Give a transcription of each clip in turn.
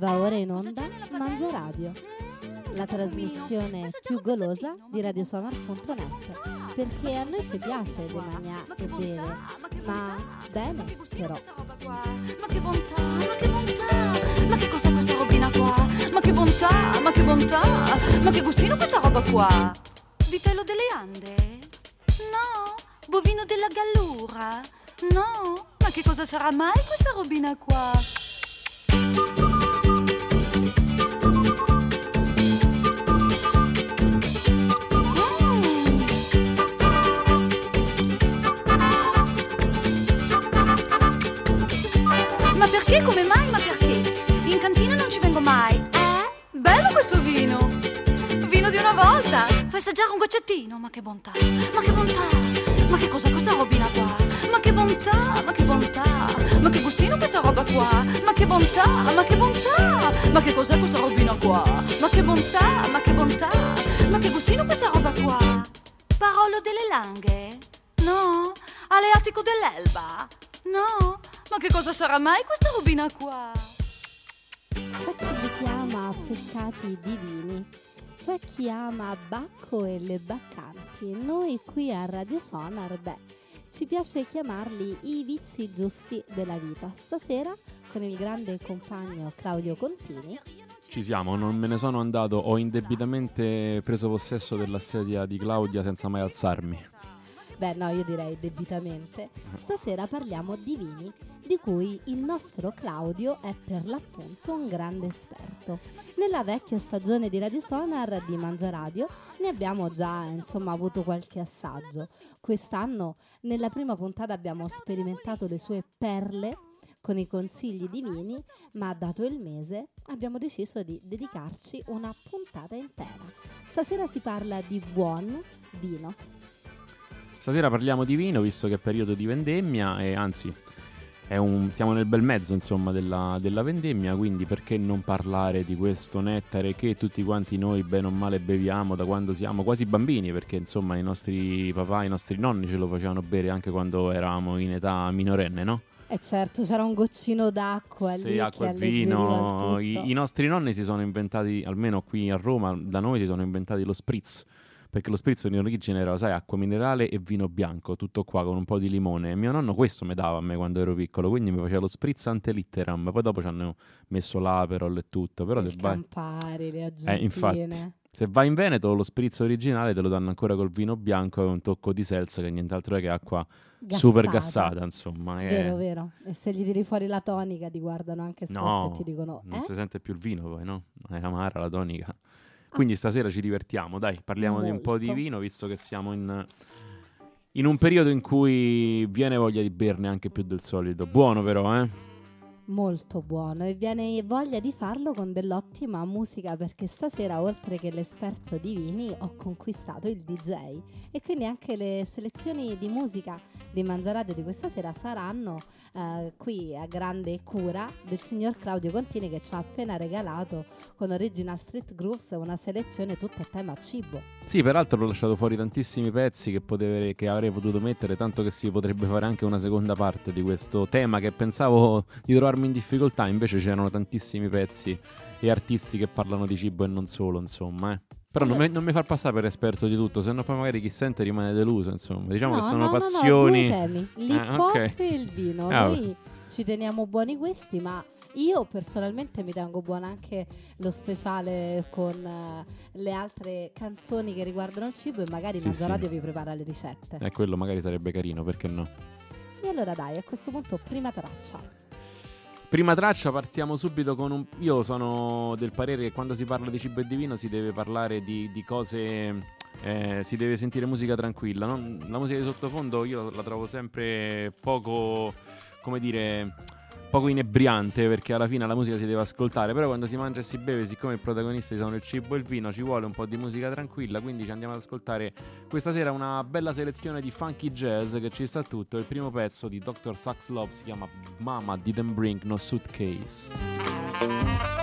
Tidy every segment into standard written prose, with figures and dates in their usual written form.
Va ora in onda Mangia Radio, la trasmissione più golosa di radiosonar.net, perché a noi ci piace di mangiare e bere, ma bene però. Ma che bontà, ma che bontà, ma che cos'è questa robina qua? Ma che bontà, ma che bontà, ma che gustino questa roba qua? Vitello delle Ande? No, bovino della Gallura? No, ma che cosa sarà mai questa robina qua? Ma perché? Come mai? Ma perché? In cantina non ci vengo mai. Bello questo vino! Vino di una volta! Fai assaggiare un goccettino, ma che bontà! Ma che bontà! Ma che cos'è questa robina qua? Ma che bontà! Ma che bontà! Ma che gustino questa roba qua? Ma che bontà! Ma che bontà! Ma che cos'è questa robina qua? Ma che bontà! Ma che bontà! Ma che gustino questa roba qua? Parolo delle Langhe? No? Aleatico dell'Elba? No? Ma che cosa sarà mai questa robina qua? C'è chi li chiama peccati divini, c'è chi ama Bacco e le baccanti. Noi qui a Radio Sonar, ci piace chiamarli i vizi giusti della vita. Stasera con il grande compagno Claudio Contini. Ci siamo, non me ne sono andato, ho indebitamente preso possesso della sedia di Claudia senza mai alzarmi. No, io direi debitamente. Stasera parliamo di vini, di cui il nostro Claudio è per l'appunto un grande esperto. Nella vecchia stagione di Radio Sonar di Mangia Radio ne abbiamo già avuto qualche assaggio. Quest'anno nella prima puntata abbiamo sperimentato le sue perle con i consigli di vini, ma dato il mese abbiamo deciso di dedicarci una puntata intera. Stasera si parla di buon vino. Stasera parliamo di vino, visto che è periodo di vendemmia e anzi siamo nel bel mezzo della vendemmia, quindi perché non parlare di questo nettare che tutti quanti noi bene o male beviamo da quando siamo quasi bambini, perché i nostri papà, i nostri nonni ce lo facevano bere anche quando eravamo in età minorenne, no? Certo, c'era un goccino d'acqua lì acqua che e vino. Il tutto. I nostri nonni si sono inventati, almeno qui a Roma, da noi si sono inventati lo spritz. Perché lo spritz in origine era, acqua minerale e vino bianco, tutto qua con un po' di limone. E mio nonno questo mi dava a me quando ero piccolo, quindi mi faceva lo spritz ante litteram. Poi dopo ci hanno messo l'Aperol e tutto. Però il Campari, le aggiuntine. Infatti, se vai in Veneto lo spritz originale te lo danno ancora col vino bianco e un tocco di seltz, che nient'altro è che acqua super gassata, Vero. E se gli tiri fuori la tonica ti guardano anche storto e ti dicono non si sente più il vino poi, no? È amara la tonica. Quindi stasera ci divertiamo, dai, parliamo di un po' di vino, visto che siamo in un periodo in cui viene voglia di berne anche più del solito. Buono però, Molto buono, e viene voglia di farlo con dell'ottima musica, perché stasera oltre che l'esperto di vini ho conquistato il DJ, e quindi anche le selezioni di musica di Mangia Radio di questa sera saranno qui a grande cura del signor Claudio Contini, che ci ha appena regalato con Original Street Grooves una selezione tutta a tema cibo. Sì, peraltro ho lasciato fuori tantissimi pezzi che avrei potuto mettere, tanto che si potrebbe fare anche una seconda parte di questo tema che pensavo di trovarmi in difficoltà, invece c'erano tantissimi pezzi e artisti che parlano di cibo e non solo, Però non mi far passare per esperto di tutto, sennò poi magari chi sente rimane deluso, Diciamo che sono passioni. Due temi, l'hip hop e il vino. Noi ci teniamo buoni questi, ma io personalmente mi tengo buono anche lo speciale con le altre canzoni che riguardano il cibo, e magari Mangia Radio vi prepara le ricette. Quello magari sarebbe carino, perché no? E allora dai, a questo punto prima traccia, partiamo subito con io sono del parere che quando si parla di cibo e di vino si deve parlare di cose, si deve sentire musica tranquilla, no? La musica di sottofondo io la trovo sempre poco inebriante, perché alla fine la musica si deve ascoltare, però quando si mangia e si beve, siccome i protagonisti sono il cibo e il vino, ci vuole un po' di musica tranquilla, quindi ci andiamo ad ascoltare questa sera una bella selezione di funky jazz che ci sta tutto. Il primo pezzo di Dr. Sax Love si chiama Mama Didn't Bring No Suitcase.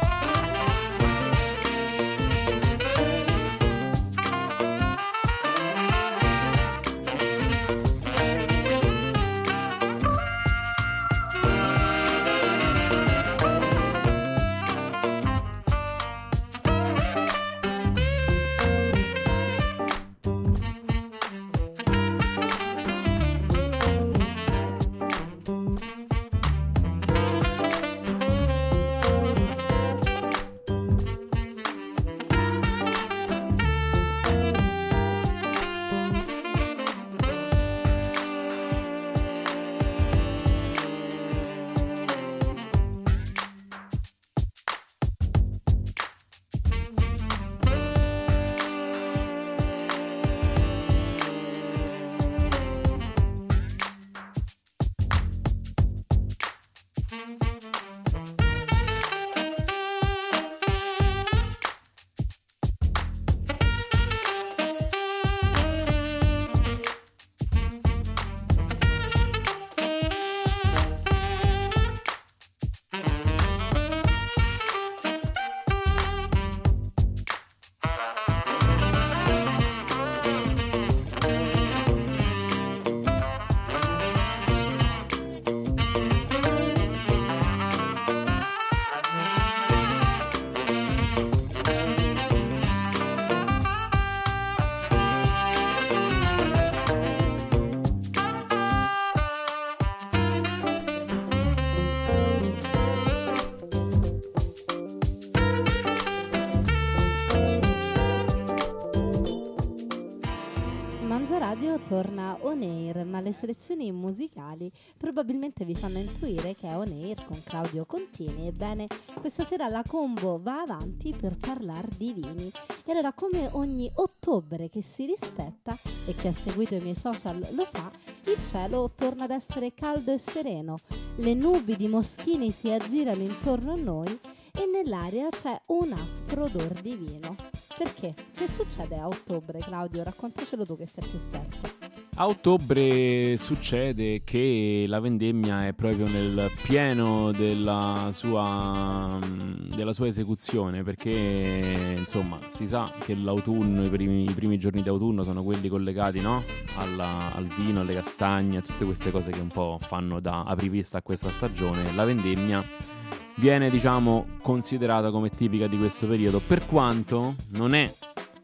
torna On Air, ma le selezioni musicali probabilmente vi fanno intuire che è On Air con Claudio Contini. Ebbene, questa sera la combo va avanti per parlare di vini. E allora, come ogni ottobre che si rispetta, e chi ha seguito i miei social lo sa, il cielo torna ad essere caldo e sereno, le nubi di moschini si aggirano intorno a noi e nell'aria c'è un aspro odor di vino. Perché? Che succede a ottobre, Claudio? Raccontacelo tu che sei più esperto. A ottobre succede che la vendemmia è proprio nel pieno della sua esecuzione, perché insomma si sa che l'autunno, i primi giorni d'autunno sono quelli collegati, no? al vino, alle castagne, a tutte queste cose che un po' fanno da apripista a questa stagione. La vendemmia viene, diciamo, considerata come tipica di questo periodo, per quanto non è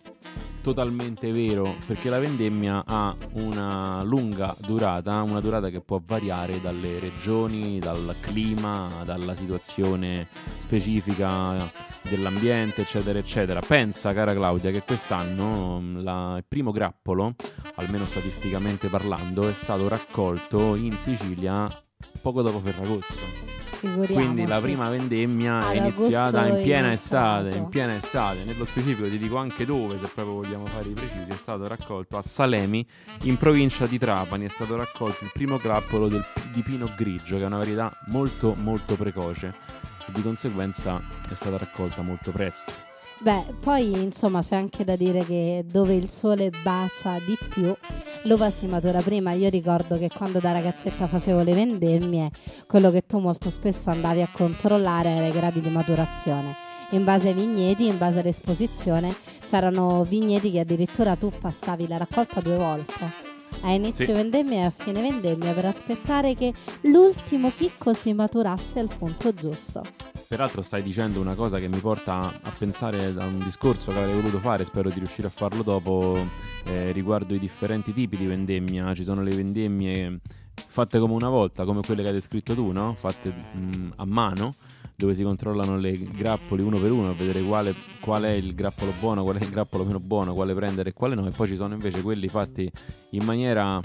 totalmente vero, perché la vendemmia ha una lunga durata, una durata che può variare dalle regioni, dal clima, dalla situazione specifica dell'ambiente, eccetera eccetera. Pensa, cara Claudia, che quest'anno il primo grappolo, almeno statisticamente parlando, è stato raccolto in Sicilia poco dopo Ferragosto. Quindi la prima vendemmia è iniziata in piena estate. Nello specifico ti dico anche dove, se proprio vogliamo fare i precisi. È stato raccolto a Salemi, in provincia di Trapani. È stato raccolto il primo grappolo di Pinot Grigio, che è una varietà molto molto precoce e di conseguenza è stata raccolta molto presto. Beh, poi insomma c'è anche da dire che dove il sole bacia di più l'uva si matura prima. Io ricordo che quando da ragazzetta facevo le vendemmie, quello che tu molto spesso andavi a controllare era i gradi di maturazione. In base ai vigneti, in base all'esposizione, c'erano vigneti che addirittura tu passavi la raccolta 2 volte. A inizio vendemmia e a fine vendemmia, per aspettare che l'ultimo chicco si maturasse al punto giusto. Peraltro stai dicendo una cosa che mi porta a pensare a un discorso che avrei voluto fare, spero di riuscire a farlo dopo, riguardo i differenti tipi di vendemmia. Ci sono le vendemmie fatte come una volta, come quelle che hai descritto tu, no? Fatte a mano, dove si controllano le grappoli uno per uno a vedere qual è il grappolo buono, qual è il grappolo meno buono, quale prendere e quale no. E poi ci sono invece quelli fatti in maniera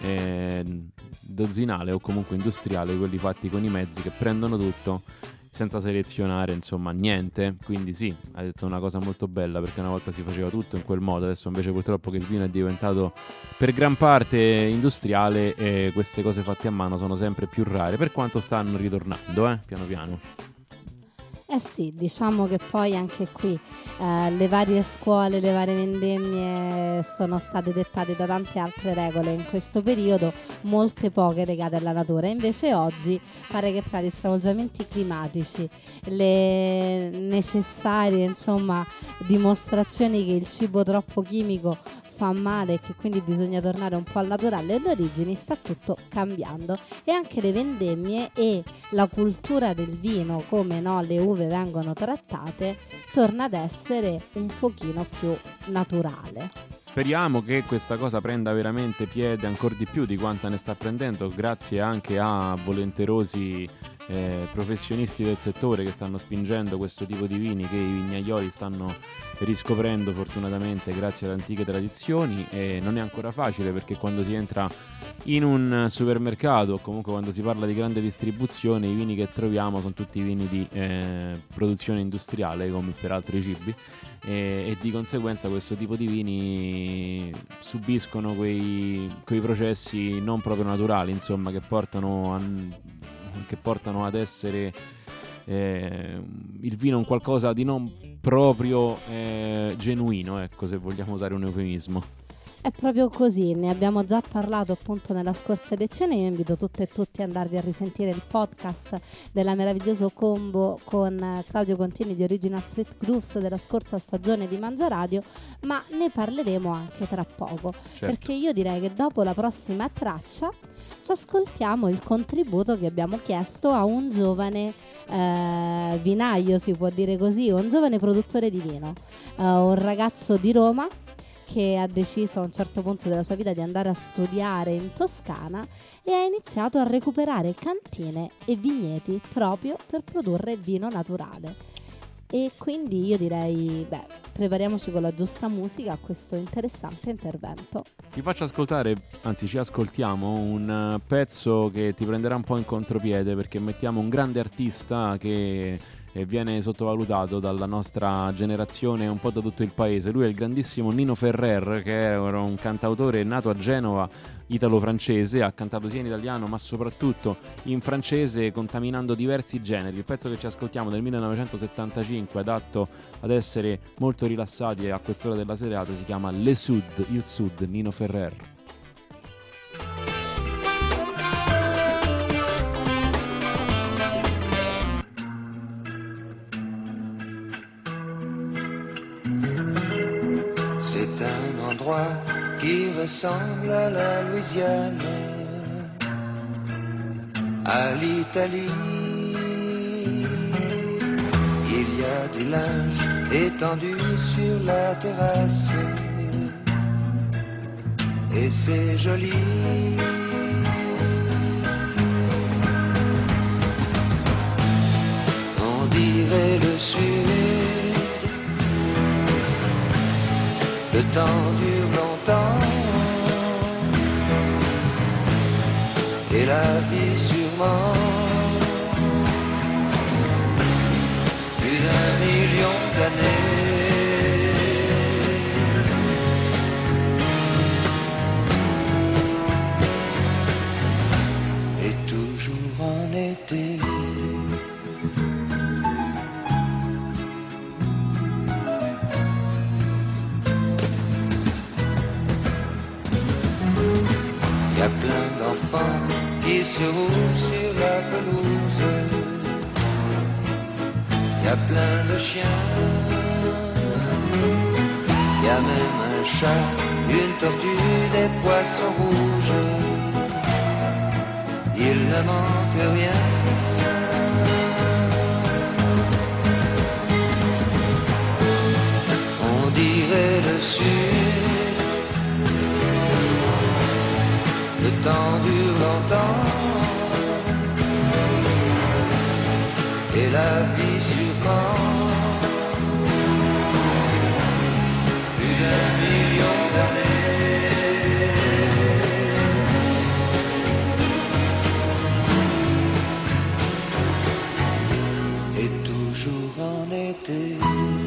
dozzinale o comunque industriale, quelli fatti con i mezzi che prendono tutto senza selezionare, insomma, niente. Quindi sì, hai detto una cosa molto bella, perché una volta si faceva tutto in quel modo, adesso invece purtroppo che il vino è diventato per gran parte industriale, e queste cose fatte a mano sono sempre più rare, per quanto stanno ritornando, piano piano. Eh sì, diciamo che poi anche qui le varie scuole, le varie vendemmie sono state dettate da tante altre regole in questo periodo, molte poche legate alla natura. Invece oggi pare che tra gli stravolgimenti climatici, le necessarie, insomma, dimostrazioni che il cibo troppo chimico fa male e che quindi bisogna tornare un po' al naturale e alle origini, sta tutto cambiando. E anche le vendemmie e la cultura del vino, come no, le uve vengono trattate, torna ad essere un pochino più naturale. Speriamo che questa cosa prenda veramente piede ancora di più di quanta ne sta prendendo, grazie anche a volenterosi professionisti del settore che stanno spingendo questo tipo di vini che i vignaioli stanno riscoprendo fortunatamente grazie ad antiche tradizioni. E non è ancora facile, perché quando si entra in un supermercato o comunque quando si parla di grande distribuzione, i vini che troviamo sono tutti vini di produzione industriale, come peraltro i cibi, e di conseguenza questo tipo di vini subiscono quei processi non proprio naturali, insomma, che portano ad essere il vino un qualcosa di non proprio genuino, ecco, se vogliamo usare un eufemismo. È proprio così, ne abbiamo già parlato appunto nella scorsa edizione. Io invito tutte e tutti ad andarvi a risentire il podcast della meraviglioso combo con Claudio Contini di Original Street Grooves della scorsa stagione di Mangia Radio, ma ne parleremo anche tra poco, certo. Perché io direi che dopo la prossima traccia ci ascoltiamo il contributo che abbiamo chiesto a un giovane vinaio, si può dire così, un giovane produttore di vino, un ragazzo di Roma che ha deciso a un certo punto della sua vita di andare a studiare in Toscana e ha iniziato a recuperare cantine e vigneti proprio per produrre vino naturale. E quindi io direi, prepariamoci con la giusta musica a questo interessante intervento. Ti faccio ascoltare, anzi ci ascoltiamo, un pezzo che ti prenderà un po' in contropiede, perché mettiamo un grande artista che viene sottovalutato dalla nostra generazione e un po' da tutto il paese. Lui è il grandissimo Nino Ferrer, che era un cantautore nato a Genova, italo-francese, ha cantato sia in italiano ma soprattutto in francese, contaminando diversi generi. Il pezzo che ci ascoltiamo del 1975, adatto ad essere molto rilassati a quest'ora della serata, si chiama Le Sud, il Sud, Nino Ferrer. C'est un endroit qui ressemble à la Louisiane, à l'Italie. Il y a du linge étendu sur la terrasse et c'est joli. On dirait le Sud. Le temps dure longtemps et la vie sûrement plus d'1 million d'années. Et toujours en été. Il y a plein d'enfants qui se roulent sur la pelouse. Il y a plein de chiens. Il y a même un chat, une tortue, des poissons rouges. Il ne manque rien. On dirait le Sud. Le temps dure longtemps et la vie sûrement plus d'1 million d'années. Et toujours en été.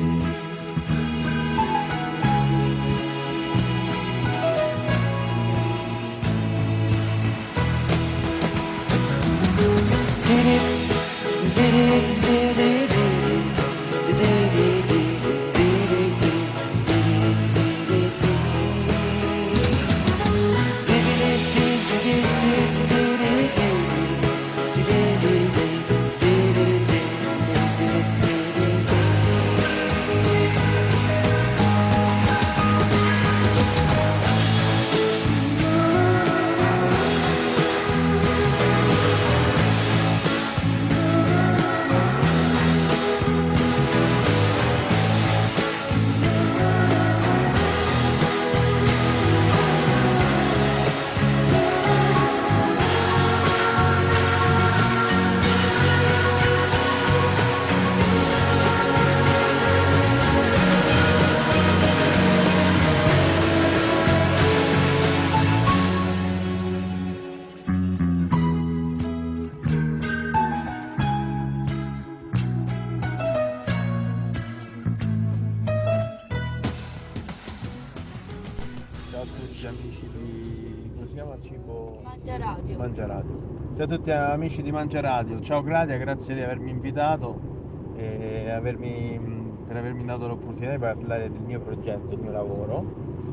Ciao a tutti amici di Mangia Radio, ciao Claudia, grazie di avermi invitato e per avermi dato l'opportunità di parlare del mio progetto, del mio lavoro.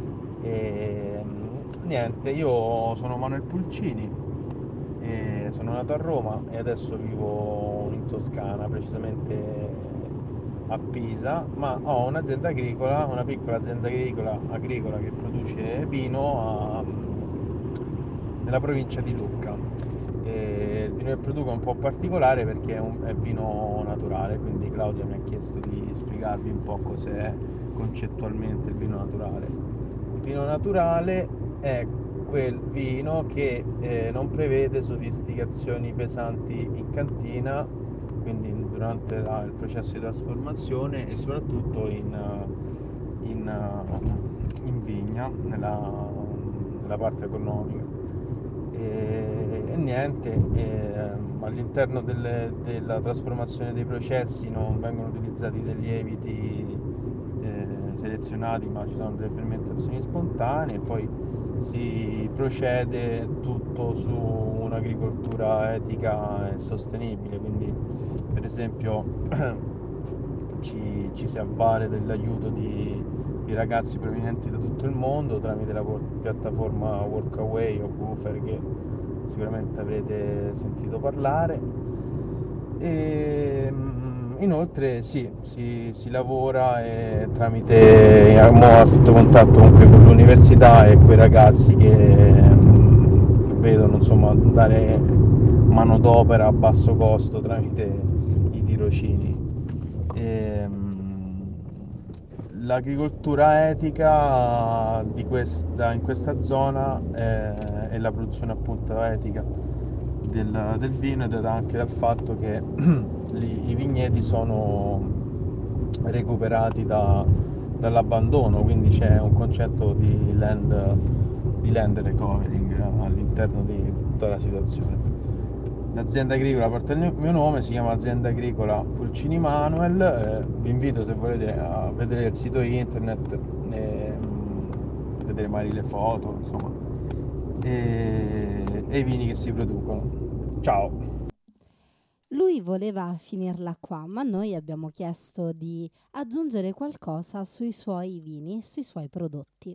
E niente, io sono Manuel Pulcini, e sono nato a Roma e adesso vivo in Toscana, precisamente a Pisa, ma ho un'azienda agricola, una piccola azienda agricola che produce vino nella provincia di Lucca. Il vino che produco è un po' particolare perché è vino naturale, quindi Claudia mi ha chiesto di spiegarvi un po' cos'è concettualmente il vino naturale. Il vino naturale è quel vino che non prevede sofisticazioni pesanti in cantina, quindi durante il processo di trasformazione, e soprattutto in vigna, nella parte economica. E niente, all'interno della trasformazione dei processi non vengono utilizzati dei lieviti selezionati, ma ci sono delle fermentazioni spontanee, e poi si procede tutto su un'agricoltura etica e sostenibile. Quindi per esempio ci si avvale dell'aiuto di ragazzi provenienti da tutto il mondo tramite la piattaforma Workaway o Woofer, che sicuramente avrete sentito parlare. E inoltre si lavora tramite a stretto contatto comunque con l'università e quei ragazzi che vedono, insomma, dare manodopera a basso costo tramite i tirocini. L'agricoltura etica in questa zona è la produzione appunto etica del vino, ed è anche dal fatto che i vigneti sono recuperati dall'abbandono, quindi c'è un concetto di land recovering all'interno di tutta la situazione. L'azienda agricola porta il mio nome, si chiama Azienda Agricola Pulcini Manuel. Vi invito, se volete, a vedere il sito internet e vedere magari le foto, insomma, e i vini che si producono. Ciao! Lui voleva finirla qua, ma noi abbiamo chiesto di aggiungere qualcosa sui suoi vini, sui suoi prodotti.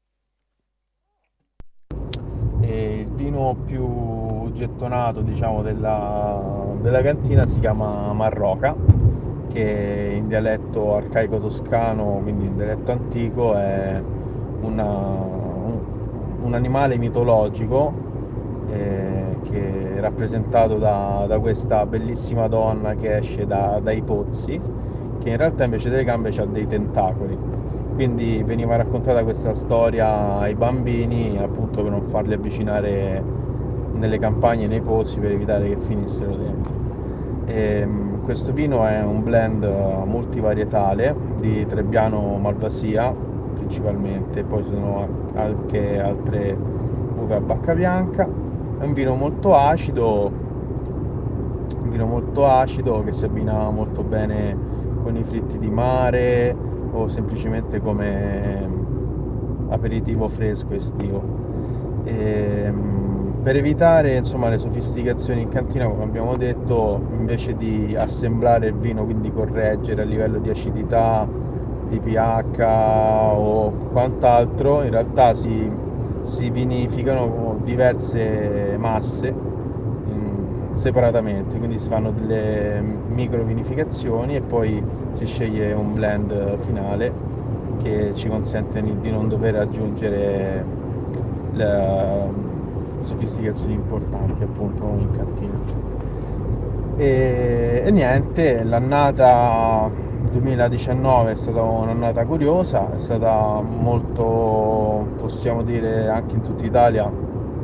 E il vino più gettonato, diciamo, della cantina si chiama Marroca, che in dialetto arcaico toscano, quindi in dialetto antico, è un animale mitologico che è rappresentato da questa bellissima donna che esce dai pozzi, che in realtà invece delle gambe ha dei tentacoli. Quindi veniva raccontata questa storia ai bambini, appunto, per non farli avvicinare nelle campagne e nei pozzi, per evitare che finissero dentro. Questo vino è un blend multivarietale di Trebbiano Malvasia principalmente, poi ci sono anche altre uve a bacca bianca. È un vino molto acido che si abbina molto bene con i fritti di mare o semplicemente come aperitivo fresco estivo. Per evitare, insomma, le sofisticazioni in cantina, come abbiamo detto, invece di assemblare il vino, quindi correggere a livello di acidità, di pH o quant'altro, in realtà si vinificano diverse masse separatamente, quindi si fanno delle micro vinificazioni e poi si sceglie un blend finale che ci consente di non dover aggiungere sofisticazioni importanti, appunto, in cantina. E niente, l'annata 2019 è stata un'annata curiosa, è stata molto, possiamo dire, anche in tutta Italia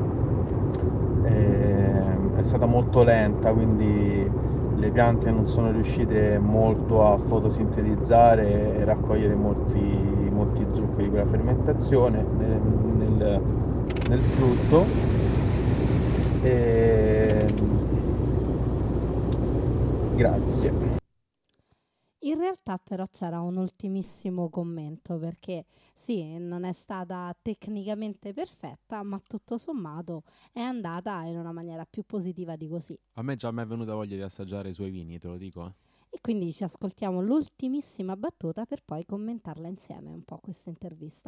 è stata molto lenta, quindi le piante non sono riuscite molto a fotosintetizzare e raccogliere molti zuccheri per la fermentazione nel frutto. Grazie. In realtà però c'era un ultimissimo commento, perché sì, non è stata tecnicamente perfetta, ma tutto sommato è andata in una maniera più positiva di così. A me già mi è venuta voglia di assaggiare i suoi vini, te lo dico. E quindi ci ascoltiamo l'ultimissima battuta per poi commentarla insieme un po' questa intervista.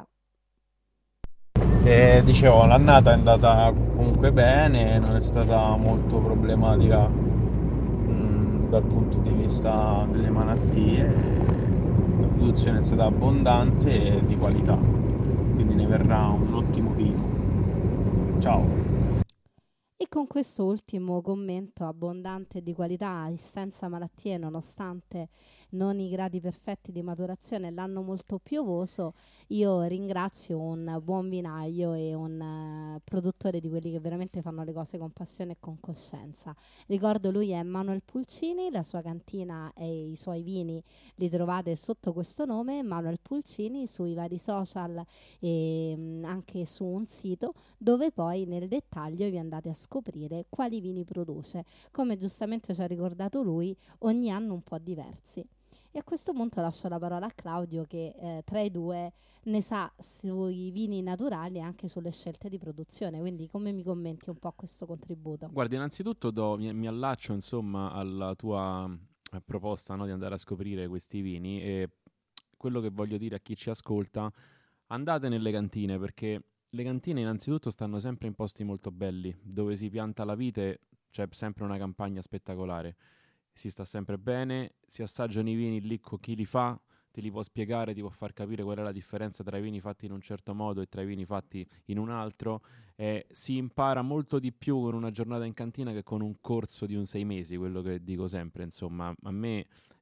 Dicevo, l'annata è andata comunque bene, non è stata molto problematica dal punto di vista delle malattie. La produzione è stata abbondante e di qualità, quindi ne verrà un ottimo vino. Ciao! E con questo ultimo commento abbondante di qualità e senza malattie, nonostante non i gradi perfetti di maturazione, l'anno molto piovoso, io ringrazio un buon vinaio e un produttore di quelli che veramente fanno le cose con passione e con coscienza. Ricordo, lui è Manuel Pulcini, la sua cantina e i suoi vini li trovate sotto questo nome, Manuel Pulcini, sui vari social e anche su un sito, dove poi nel dettaglio vi andate a scoprire quali vini produce. Come giustamente ci ha ricordato lui, ogni anno un po' diversi. E a questo punto lascio la parola a Claudio che tra i due ne sa sui vini naturali e anche sulle scelte di produzione. Quindi come mi commenti un po' questo contributo? Guarda, innanzitutto mi allaccio insomma alla tua proposta, no, di andare a scoprire questi vini, e quello che voglio dire a chi ci ascolta: andate nelle cantine, perché le cantine innanzitutto stanno sempre in posti molto belli, dove si pianta la vite c'è sempre una campagna spettacolare, si sta sempre bene, si assaggiano i vini lì con chi li fa, te li può spiegare, ti può far capire qual è la differenza tra i vini fatti in un certo modo e tra i vini fatti in un altro, si impara molto di più con una giornata in cantina che con un corso di un 6 mesi, quello che dico sempre, insomma. A me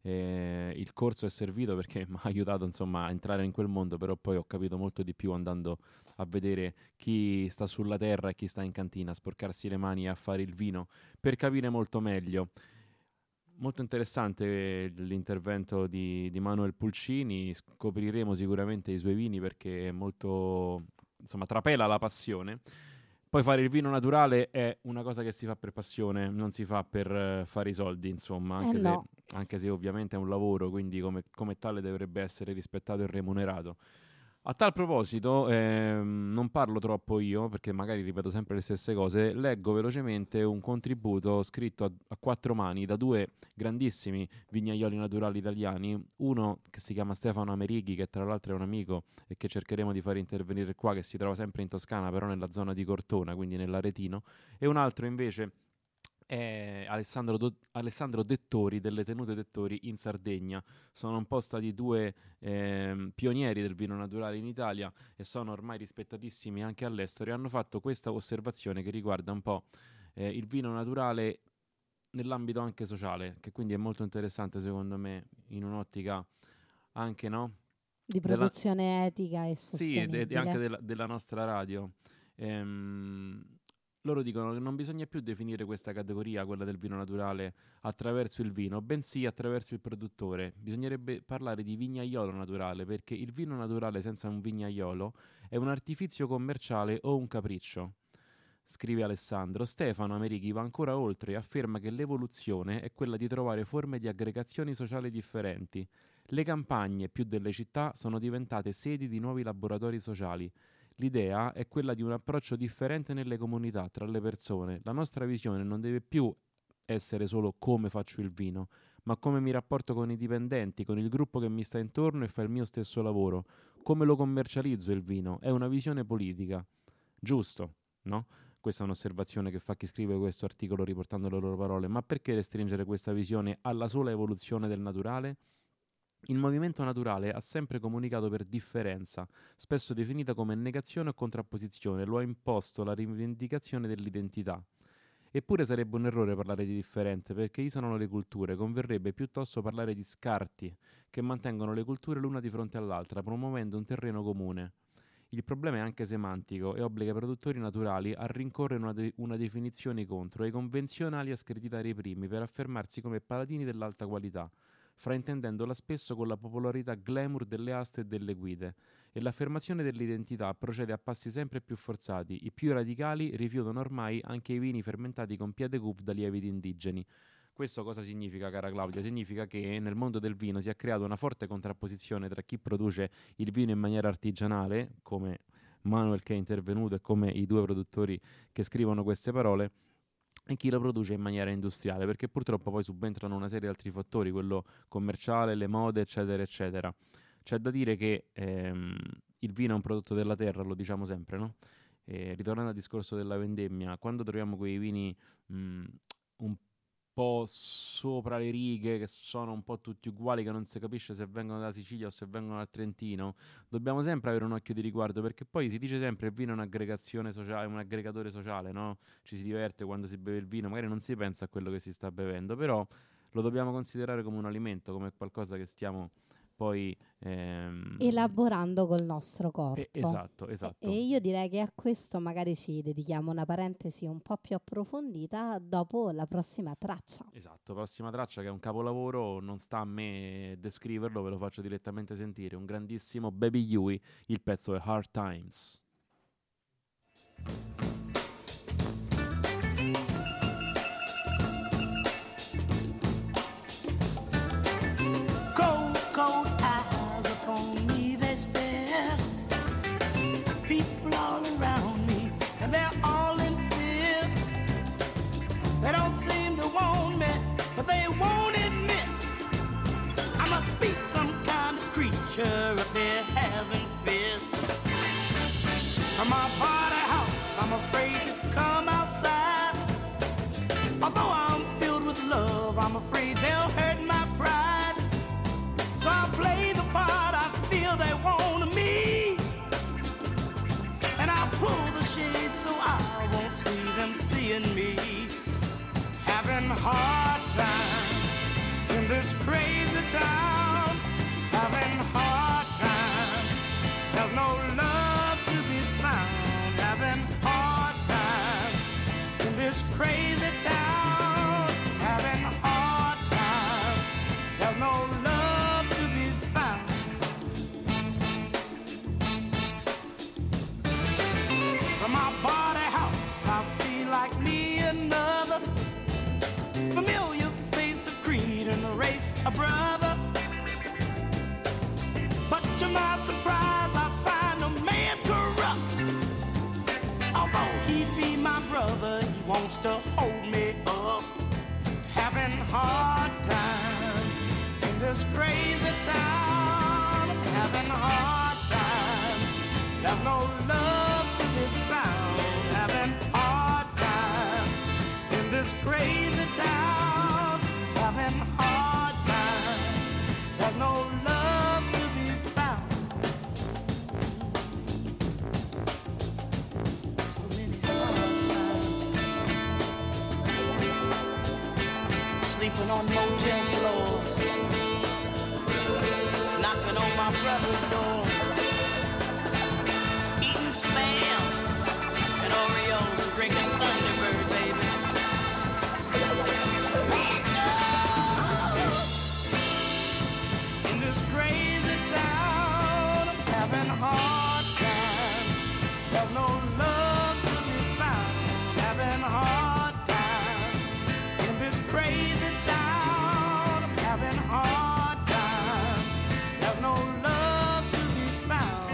il corso è servito perché mi ha aiutato insomma a entrare in quel mondo, però poi ho capito molto di più andando a vedere chi sta sulla terra e chi sta in cantina, a sporcarsi le mani e a fare il vino per capire molto meglio. Molto interessante l'intervento di Manuel Pulcini, scopriremo sicuramente i suoi vini perché è molto, insomma, trapela la passione. Poi fare il vino naturale è una cosa che si fa per passione, non si fa per fare i soldi, insomma, No. anche se ovviamente è un lavoro, quindi come tale dovrebbe essere rispettato e remunerato. A tal proposito, non parlo troppo io, perché magari ripeto sempre le stesse cose, leggo velocemente un contributo scritto a quattro mani da due grandissimi vignaioli naturali italiani, uno che si chiama Stefano Amerighi, che tra l'altro è un amico e che cercheremo di fare intervenire qua, che si trova sempre in Toscana, però nella zona di Cortona, quindi nell'Aretino, e un altro invece è Alessandro Dettori, delle Tenute Dettori in Sardegna. Sono un po' stati due pionieri del vino naturale in Italia e sono ormai rispettatissimi anche all'estero, e hanno fatto questa osservazione che riguarda un po' il vino naturale nell'ambito anche sociale, che quindi è molto interessante secondo me in un'ottica anche, no? Di Della, produzione etica e sì, e anche sostenibile. della nostra radio. Ehm, Loro dicono che non bisogna più definire questa categoria, quella del vino naturale, attraverso il vino, bensì attraverso il produttore. Bisognerebbe parlare di vignaiolo naturale, perché il vino naturale senza un vignaiolo è un artifizio commerciale o un capriccio. Scrive Alessandro. Stefano Amerighi va ancora oltre e afferma che l'evoluzione è quella di trovare forme di aggregazioni sociali differenti. Le campagne, più delle città, sono diventate sedi di nuovi laboratori sociali. L'idea è quella di un approccio differente nelle comunità, tra le persone. La nostra visione non deve più essere solo come faccio il vino, ma come mi rapporto con i dipendenti, con il gruppo che mi sta intorno e fa il mio stesso lavoro, come lo commercializzo il vino. È una visione politica. Giusto, no? Questa è un'osservazione che fa chi scrive questo articolo riportando le loro parole. Ma perché restringere questa visione alla sola evoluzione del naturale? Il movimento naturale ha sempre comunicato per differenza, spesso definita come negazione o contrapposizione, lo ha imposto la rivendicazione dell'identità. Eppure sarebbe un errore parlare di differente, perché isolano le culture, converrebbe piuttosto parlare di scarti, che mantengono le culture l'una di fronte all'altra, promuovendo un terreno comune. Il problema è anche semantico e obbliga i produttori naturali a rincorrere una definizione contro e i convenzionali a screditare i primi per affermarsi come paladini dell'alta qualità, fraintendendola spesso con la popolarità glamour delle aste e delle guide. E l'affermazione dell'identità procede a passi sempre più forzati. I più radicali rifiutano ormai anche i vini fermentati con piede couve da lieviti indigeni. Questo cosa significa, cara Claudia? Significa che nel mondo del vino si è creata una forte contrapposizione tra chi produce il vino in maniera artigianale, come Manuel che è intervenuto e come i due produttori che scrivono queste parole, e chi lo produce in maniera industriale, perché purtroppo poi subentrano una serie di altri fattori, quello commerciale, le mode, eccetera, eccetera. C'è da dire che il vino è un prodotto della terra, lo diciamo sempre, no? Ritornando al discorso della vendemmia, quando troviamo quei vini un po' sopra le righe, che sono un po' tutti uguali, che non si capisce se vengono dalla Sicilia o se vengono dal Trentino, dobbiamo sempre avere un occhio di riguardo, perché poi si dice sempre il vino è un'aggregazione sociale, un aggregatore sociale, no? Ci si diverte quando si beve il vino, magari non si pensa a quello che si sta bevendo, però lo dobbiamo considerare come un alimento, come qualcosa che stiamo poi elaborando col nostro corpo. esatto. E io direi che a questo magari ci dedichiamo una parentesi un po' più approfondita dopo la prossima traccia. Esatto, prossima traccia che è un capolavoro, non sta a me descriverlo, ve lo faccio direttamente sentire, un grandissimo Baby Huey, il pezzo è Hard Times. Cold eyes upon me they stare. People all around me, and they're all in fear. They don't seem to want me, but they won't admit I must be some kind of creature if they're having fears. From my party house, I'm afraid to come outside. Although I'm filled with love, I'm afraid they'll hurt my pride. So I play the part I feel they want of me, and I pull the shade so I won't see them seeing me. Having hard times in this crazy town, having hard times, there's no love to be found. Having hard times in this crazy town, having hard times, there's no love. From my body house, I feel like me another familiar face of creed in the race, a brother. But to my surprise, I find a man corrupt. Although he be my brother, he wants to hold me up. Having hard times in this crazy town, having hard times, there's no love to be found. Having hard times in this crazy town, having hard times, there's no love to be found. So many hard times, sleeping on motel floors, knocking on my brother's door. Spam and Oreos and drinking Thunderbird, baby. In this crazy town, I'm having hard times. There's no love to be found. Having hard times. In this crazy town, I'm having hard times. There's no love to be found.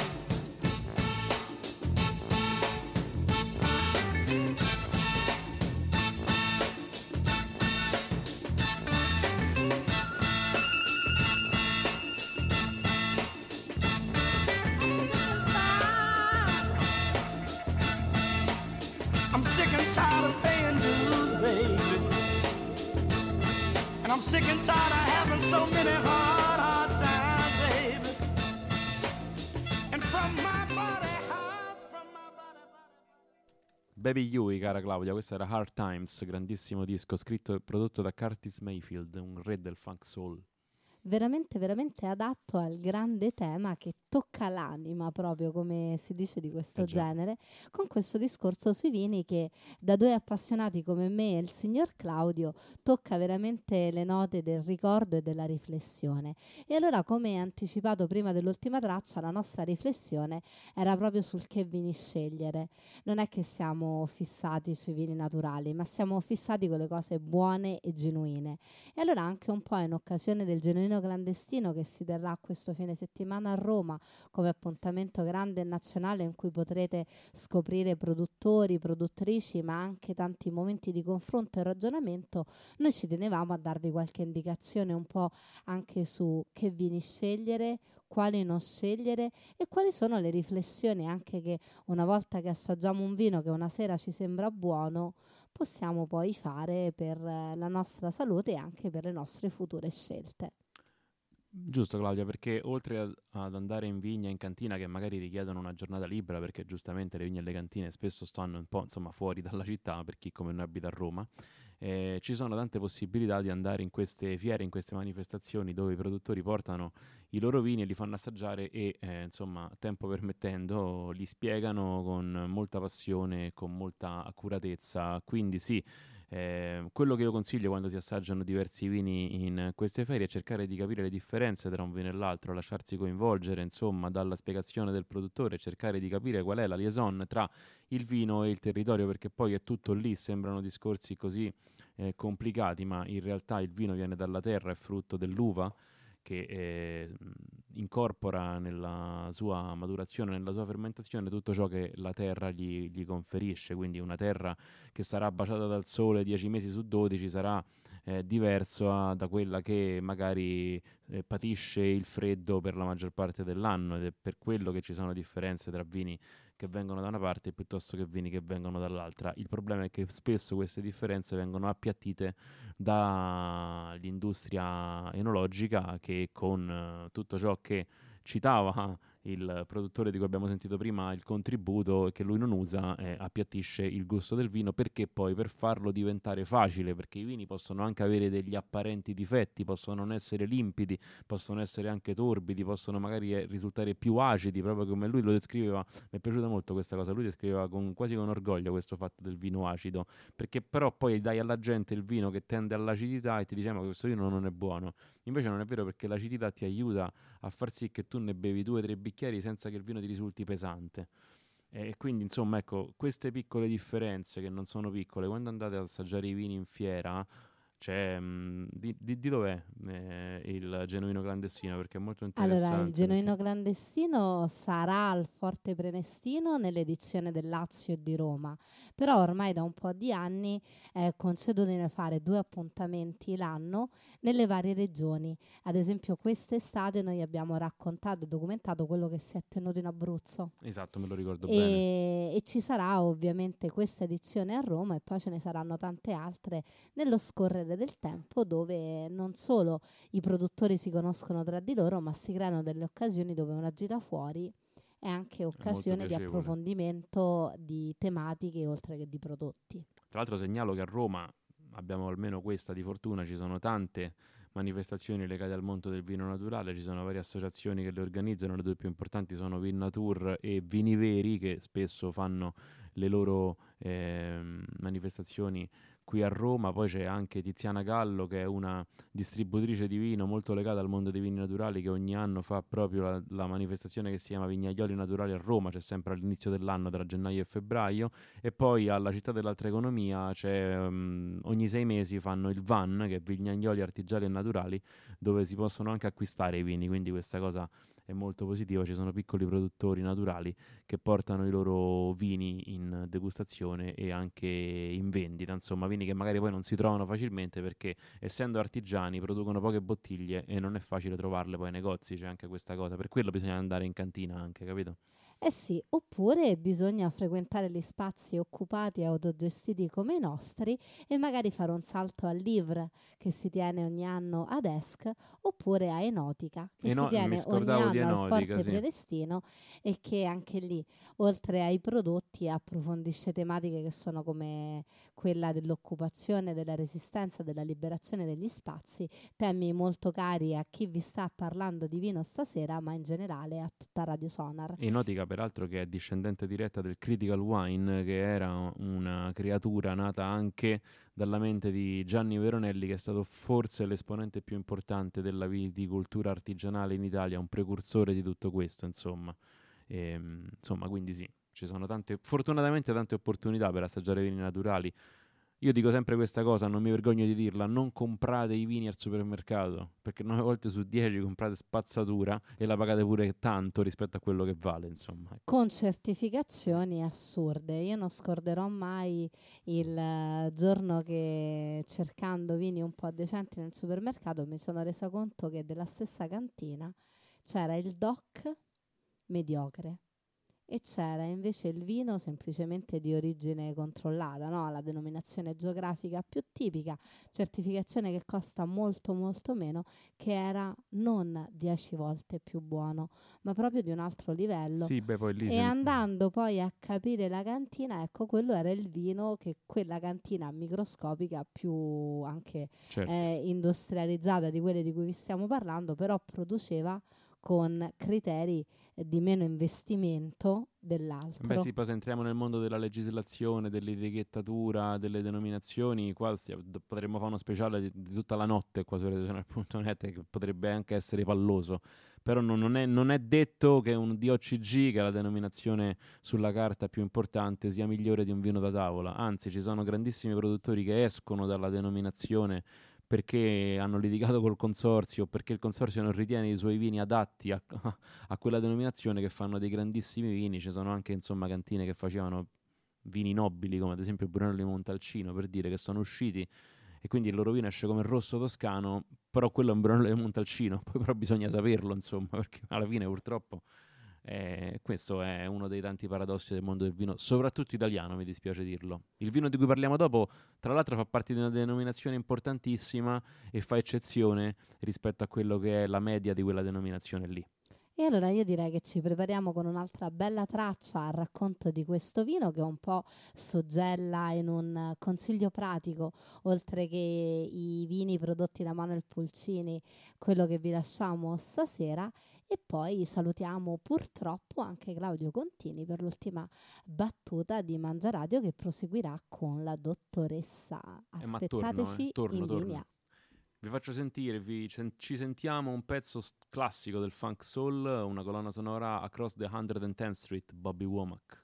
I'm sick and tired of paying dues, baby. And I'm sick and tired of having so many hard times, baby. And from my body, hearts, from my body. Baby Huey, cara Claudia, questo era Hard Times, grandissimo disco scritto e prodotto da Curtis Mayfield, un re del funk soul. Veramente, veramente adatto al grande tema che tocca l'anima, proprio come si dice di questo genere, con questo discorso sui vini che da due appassionati come me e il signor Claudio tocca veramente le note del ricordo e della riflessione. E allora, come anticipato prima dell'ultima traccia, la nostra riflessione era proprio sul che vini scegliere. Non è che siamo fissati sui vini naturali, ma siamo fissati con le cose buone e genuine. E allora, anche un po' in occasione del genuino clandestino che si terrà questo fine settimana a Roma, come appuntamento grande e nazionale in cui potrete scoprire produttori, produttrici, ma anche tanti momenti di confronto e ragionamento, noi ci tenevamo a darvi qualche indicazione un po' anche su che vini scegliere, quali non scegliere e quali sono le riflessioni anche che una volta che assaggiamo un vino che una sera ci sembra buono possiamo poi fare per la nostra salute e anche per le nostre future scelte. Giusto Claudia, perché oltre ad andare in vigna, in cantina, che magari richiedono una giornata libera, perché giustamente le vigne e le cantine spesso stanno un po' insomma fuori dalla città, per chi come noi abita a Roma, ci sono tante possibilità di andare in queste fiere, in queste manifestazioni dove i produttori portano i loro vini e li fanno assaggiare e insomma, tempo permettendo, li spiegano con molta passione, con molta accuratezza, quindi sì. Quello che io consiglio quando si assaggiano diversi vini in queste ferie è cercare di capire le differenze tra un vino e l'altro, lasciarsi coinvolgere insomma dalla spiegazione del produttore, cercare di capire qual è la liaison tra il vino e il territorio, perché poi è tutto lì, sembrano discorsi così complicati, ma in realtà il vino viene dalla terra, è frutto dell'uva che incorpora nella sua maturazione, nella sua fermentazione tutto ciò che la terra gli conferisce, quindi una terra che sarà baciata dal sole 10 mesi su 12 sarà diversa da quella che magari patisce il freddo per la maggior parte dell'anno, ed è per quello che ci sono differenze tra vini che vengono da una parte piuttosto che vini che vengono dall'altra. Il problema è che spesso queste differenze vengono appiattite dall'industria enologica, che con tutto ciò che citava il produttore di cui abbiamo sentito prima il contributo, che lui non usa, appiattisce il gusto del vino, perché poi per farlo diventare facile, perché i vini possono anche avere degli apparenti difetti, possono non essere limpidi, possono essere anche torbidi, possono magari risultare più acidi, proprio come lui lo descriveva. Mi è piaciuta molto questa cosa, lui descriveva quasi con orgoglio questo fatto del vino acido, perché però poi dai alla gente il vino che tende all'acidità e ti dice ma questo vino non è buono. Invece non è vero, perché l'acidità ti aiuta a far sì che tu ne bevi 2 o 3 bicchieri senza che il vino ti risulti pesante. E quindi insomma ecco, queste piccole differenze, che non sono piccole, quando andate ad assaggiare i vini in fiera, c'è di dov'è il genuino clandestino, perché è molto interessante. Allora, il genuino clandestino sarà al Forte Prenestino nell'edizione del Lazio e di Roma, però ormai da un po' di anni è consuetudine fare 2 appuntamenti l'anno nelle varie regioni. Ad esempio quest'estate noi abbiamo raccontato e documentato quello che si è tenuto in Abruzzo. Esatto, me lo ricordo bene. E ci sarà ovviamente questa edizione a Roma e poi ce ne saranno tante altre nello scorrere del tempo, dove non solo i produttori si conoscono tra di loro, ma si creano delle occasioni dove una gira fuori è anche occasione di approfondimento di tematiche oltre che di prodotti. Tra l'altro segnalo che a Roma abbiamo almeno questa di fortuna, ci sono tante manifestazioni legate al mondo del vino naturale, ci sono varie associazioni che le organizzano, le 2 più importanti sono Vinnatur e Vini Veri, che spesso fanno le loro manifestazioni qui a Roma. Poi c'è anche Tiziana Gallo, che è una distributrice di vino molto legata al mondo dei vini naturali, che ogni anno fa proprio la manifestazione che si chiama Vignaioli Naturali a Roma, c'è sempre all'inizio dell'anno tra gennaio e febbraio. E poi alla Città dell'Alta Economia c'è ogni 6 mesi fanno il VAN, che è Vignaioli Artigiani e Naturali, dove si possono anche acquistare i vini, quindi questa cosa è molto positiva. Ci sono piccoli produttori naturali che portano i loro vini in degustazione e anche in vendita, insomma vini che magari poi non si trovano facilmente, perché essendo artigiani producono poche bottiglie e non è facile trovarle poi ai negozi, c'è anche questa cosa, per quello bisogna andare in cantina anche, capito? Eh sì, oppure bisogna frequentare gli spazi occupati e autogestiti come i nostri e magari fare un salto al Livre, che si tiene ogni anno ad Esch, oppure a Enotica, che si tiene ogni anno al Forte Prenestino, e che anche lì, oltre ai prodotti, approfondisce tematiche che sono come quella dell'occupazione, della resistenza, della liberazione degli spazi, temi molto cari a chi vi sta parlando di vino stasera, ma in generale a tutta Radio Sonar. Enotica peraltro, che è discendente diretta del Critical Wine, che era una creatura nata anche dalla mente di Gianni Veronelli, che è stato forse l'esponente più importante della viticoltura artigianale in Italia, un precursore di tutto questo, insomma. Insomma, quindi sì, ci sono fortunatamente tante opportunità per assaggiare vini naturali. Io dico sempre questa cosa, non mi vergogno di dirla: non comprate i vini al supermercato, perché 9 volte su 10 comprate spazzatura e la pagate pure tanto rispetto a quello che vale, insomma. Con certificazioni assurde. Io non scorderò mai il giorno che, cercando vini un po' decenti nel supermercato, mi sono resa conto che della stessa cantina c'era il DOC mediocre e c'era invece il vino semplicemente di origine controllata, no? La denominazione geografica più tipica, certificazione che costa molto molto meno, che era non 10 volte più buono, ma proprio di un altro livello. Sì, beh, poi lì E andando poi a capire la cantina, ecco, quello era il vino che quella cantina microscopica più anche certo. industrializzata di quelle di cui vi stiamo parlando, però produceva con criteri di meno investimento dell'altro. Beh sì, poi se entriamo nel mondo della legislazione, dell'etichettatura, delle denominazioni, qua potremmo fare uno speciale di tutta la notte qua su redazionale.net, che potrebbe anche essere palloso, però non è detto che un DOCG, che è la denominazione sulla carta più importante, sia migliore di un vino da tavola. Anzi, ci sono grandissimi produttori che escono dalla denominazione perché hanno litigato col consorzio, perché il consorzio non ritiene i suoi vini adatti a quella denominazione, che fanno dei grandissimi vini. Ci sono anche, insomma, cantine che facevano vini nobili, come ad esempio Brunello di Montalcino, per dire, che sono usciti e quindi il loro vino esce come il rosso toscano, però quello è un Brunello di Montalcino. Poi però bisogna saperlo, insomma, perché alla fine purtroppo questo è uno dei tanti paradossi del mondo del vino, soprattutto italiano, mi dispiace dirlo. Il vino di cui parliamo dopo, tra l'altro, fa parte di una denominazione importantissima e fa eccezione rispetto a quello che è la media di quella denominazione lì. E allora io direi che ci prepariamo con un'altra bella traccia al racconto di questo vino, che un po' suggella in un consiglio pratico, oltre che i vini prodotti da Manuel Pulcini, quello che vi lasciamo stasera. E poi salutiamo purtroppo anche Claudio Contini per l'ultima battuta di Mangiaradio, che proseguirà con la dottoressa. Aspettateci in linea. Vi faccio sentire, ci sentiamo un pezzo classico del funk soul, una colonna sonora, Across the 110th Street, Bobby Womack.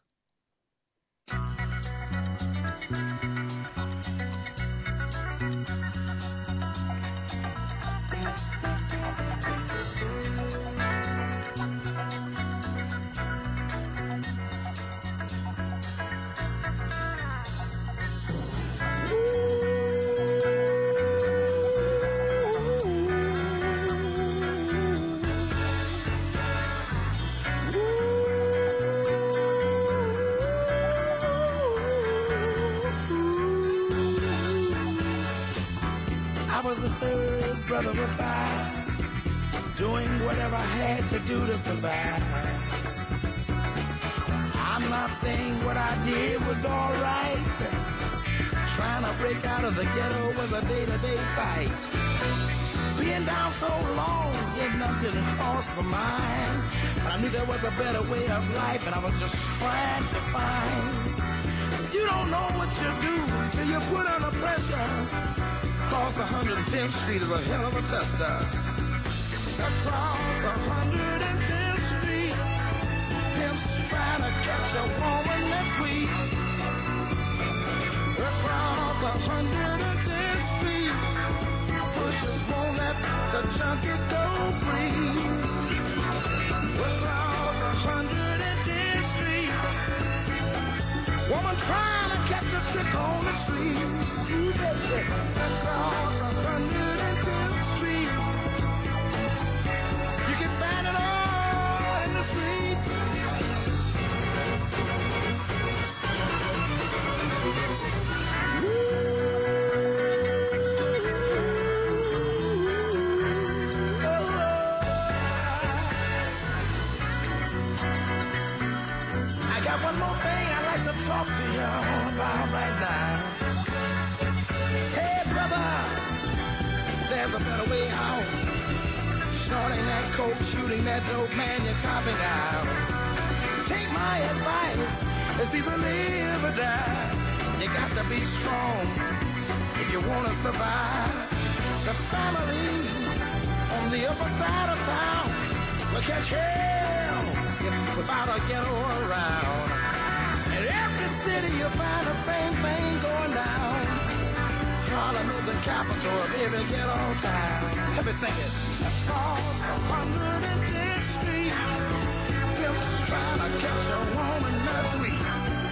Brother was fine, doing whatever I had to do to survive. I'm not saying what I did was alright. Trying to break out of the ghetto was a day-to-day fight. Being down so long, yet nothing crossed my mind. But I knew there was a better way of life, and I was just trying to find. You don't know what you do till you put under pressure. Across 110th Street is a hell of a tester. Across 110th Street, pimps trying to catch a woman that's weak. Across 110th Street, pushers won't let the junkie go free. Across 110th Street, woman trying to catch a trick on the street. You bet it. Across 110th Street, you can find it all in the street. I got one more thing I'd like to talk to you about right now. There's a better way out. Snorting that coke, shooting that dope, man, you're copping out. Take my advice, it's either live or die. You got to be strong if you want to survive. The family on the upper side of town will catch hell without a ghetto around. In every city you'll find the same thing going down. capital of every ghetto town. Let me sing it. Across 110th Street, pimps trying to catch a woman that's sweet.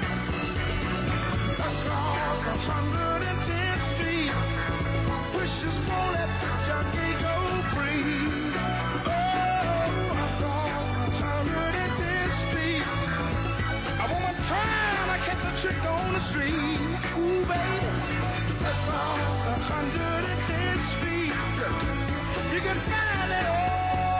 Across 110th Street, pushers won't let the junkie go free. Oh, across 110th Street, a woman trying to catch a chick on the street. Ooh, baby, across 110th Street, you can find it all.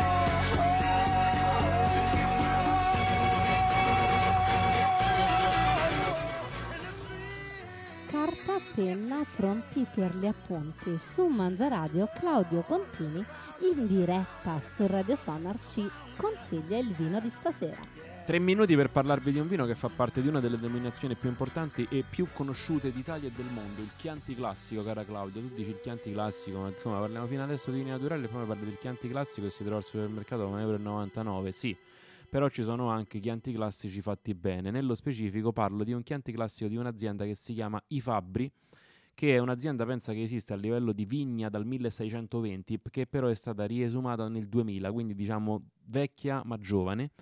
Carta, penna, pronti per gli appunti. Su Mangiaradio Claudio Contini in diretta su Radio Sonar ci consiglia il vino di stasera. 3 minuti per parlarvi di un vino che fa parte di una delle denominazioni più importanti e più conosciute d'Italia e del mondo, il Chianti Classico, cara Claudia. Tu dici il Chianti Classico, ma insomma parliamo fino adesso di vini naturali e poi parli del Chianti Classico che si trova al supermercato a 1,99 €, sì. Però ci sono anche Chianti classici fatti bene. Nello specifico parlo di un Chianti classico di un'azienda che si chiama I Fabbri, che è un'azienda, pensa, che esiste a livello di vigna dal 1620, che però è stata riesumata nel 2000, quindi diciamo vecchia ma giovane.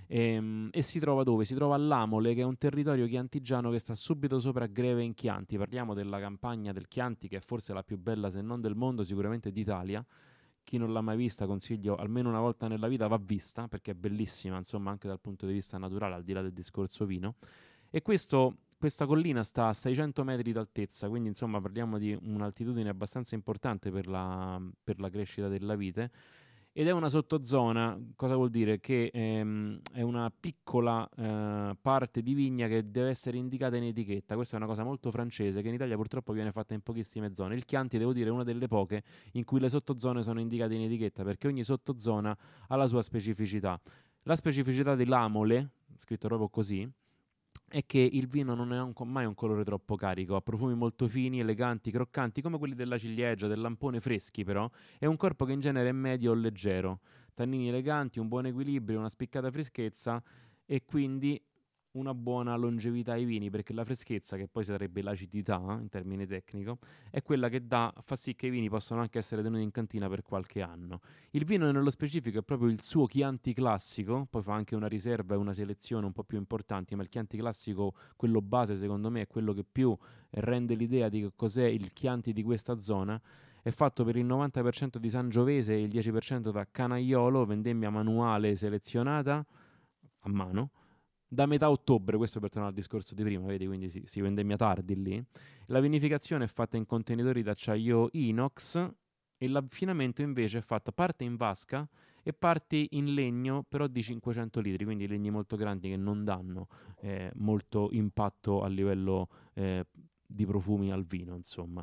E si trova dove? Si trova a Lamole, che è un territorio chiantigiano che sta subito sopra Greve in Chianti. Parliamo della campagna del Chianti, che è forse la più bella, se non del mondo, sicuramente d'Italia. Chi non l'ha mai vista, consiglio almeno una volta nella vita, va vista, perché è bellissima, insomma, anche dal punto di vista naturale, al di là del discorso vino. E questa collina sta a 600 metri d'altezza, quindi insomma parliamo di un'altitudine abbastanza importante per la crescita della vite. Ed è una sottozona. Cosa vuol dire? Che è una piccola parte di vigna che deve essere indicata in etichetta. Questa è una cosa molto francese che in Italia purtroppo viene fatta in pochissime zone. Il Chianti, devo dire, è una delle poche in cui le sottozone sono indicate in etichetta, perché ogni sottozona ha la sua specificità. La specificità di Lamole, scritto proprio così, è che il vino non ha mai un colore troppo carico, ha profumi molto fini, eleganti, croccanti, come quelli della ciliegia, del lampone, freschi però, è un corpo che in genere è medio o leggero, tannini eleganti, un buon equilibrio, una spiccata freschezza e quindi una buona longevità ai vini, perché la freschezza, che poi sarebbe l'acidità in termine tecnico, è quella che fa sì che i vini possano anche essere tenuti in cantina per qualche anno. Il vino nello specifico è proprio il suo Chianti classico, poi fa anche una riserva e una selezione un po' più importanti, ma il Chianti classico, quello base, secondo me è quello che più rende l'idea di cos'è il Chianti di questa zona. È fatto per il 90% di Sangiovese e il 10% da Canaiolo, vendemmia manuale selezionata a mano. Da metà ottobre, questo per tornare al discorso di prima, vedi, quindi si vendemmia tardi lì. La vinificazione è fatta in contenitori d'acciaio inox e l'affinamento invece è fatta parte in vasca e parte in legno, però di 500 litri, quindi legni molto grandi che non danno molto impatto a livello di profumi al vino, insomma.